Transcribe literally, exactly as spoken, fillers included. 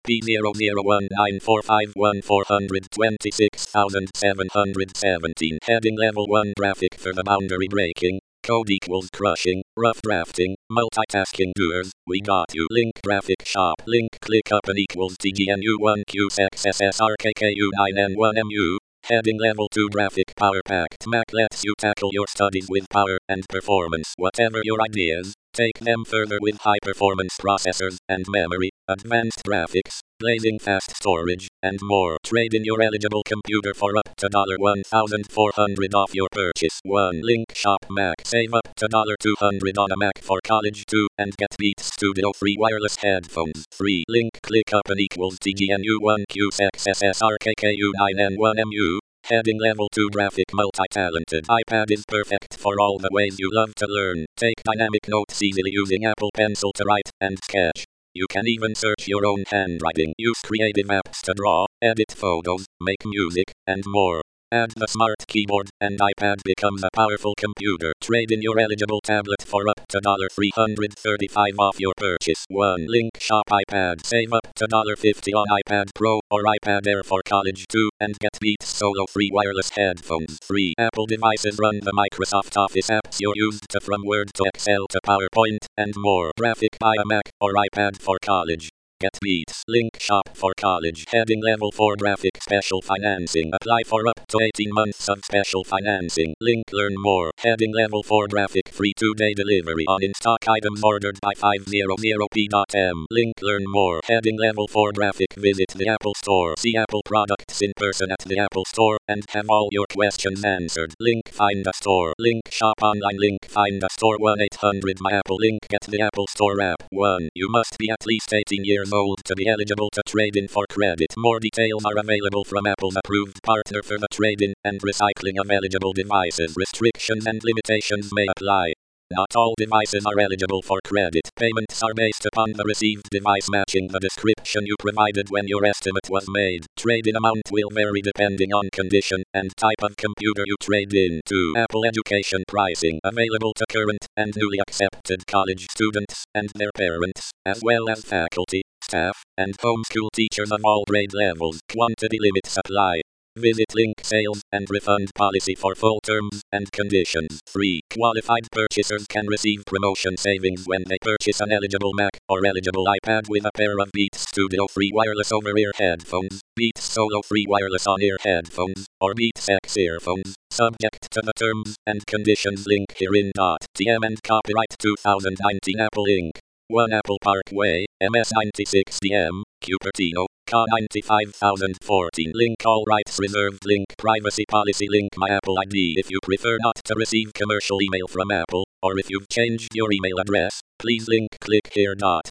P zero zero one nine four five one four two six seven one seven. Heading level one graphic for the boundary breaking. Code equals crushing, rough drafting, multitasking doers, we got you. Link graphic shop, link click up and equals T G N U one Q X S S R K K U nine N one M U. Heading level two graphic power packed Mac lets you tackle your studies with power and performance. Whatever your ideas, take them further with high performance processors and memory, advanced graphics, blazing fast storage, and more. Trade in your eligible computer for up to one thousand four hundred dollars off your purchase. one Link Shop Mac. Save up to two hundred dollars on a Mac for college too, and get Beats Studio free wireless headphones. three Link click up and equals T G N U one Q X S S R K K U nine N one M U. Heading level two graphic multi-talented iPad is perfect for all the ways you love to learn. Take dynamic notes easily using Apple Pencil to write and sketch. You can even search your own handwriting. Use creative apps to draw, edit photos, make music, and more. Add the smart keyboard, and iPad becomes a powerful computer. Trade in your eligible tablet for up to three hundred thirty-five dollars off your purchase. one Link Shop iPad. Save up to fifty dollars on iPad Pro or iPad Air for college too, and get Beats Solo free wireless headphones. three Apple devices run the Microsoft Office apps you're used to, from Word to Excel to PowerPoint, and more. Graphic buy a Mac or iPad for college. Get Beats. Link Shop for college. Heading level four graphic special financing. Apply for up to eighteen months of special financing. Link learn more. Heading level four graphic free two day delivery on in-stock items ordered by five hundred p dot m. Link learn more. Heading level four graphic visit the Apple Store. See Apple products in person at the Apple Store and have all your questions answered. Link find a store. Link shop online. Link find a store. one eight hundred my Apple. Link get the Apple Store app. one You must be at least eighteen years old to be eligible to trade in for credit. More details are available from Apple's approved partner for the trade-in and recycling of eligible devices. Restrictions and limitations may apply. Not all devices are eligible for credit. Payments are based upon the received device matching the description you provided when your estimate was made. Trade-in amount will vary depending on condition and type of computer you trade in. two Apple Education pricing. Available to current and newly accepted college students and their parents, as well as faculty, staff, and homeschool teachers of all grade levels. Quantity limits apply. Visit link sales and refund policy for full terms and conditions. three Qualified purchasers can receive promotion savings when they purchase an eligible Mac or eligible iPad with a pair of Beats Studio free wireless over-ear headphones, Beats Solo free wireless on-ear headphones, or Beats X earphones, subject to the terms and conditions link herein. T M and copyright two thousand nineteen Apple Incorporated. one Apple Parkway, M S ninety-six D M, Cupertino, C A ninety-five thousand fourteen. Link all rights reserved. Link privacy policy. Link my Apple I D. If you prefer not to receive commercial email from Apple, or if you've changed your email address, please link click here.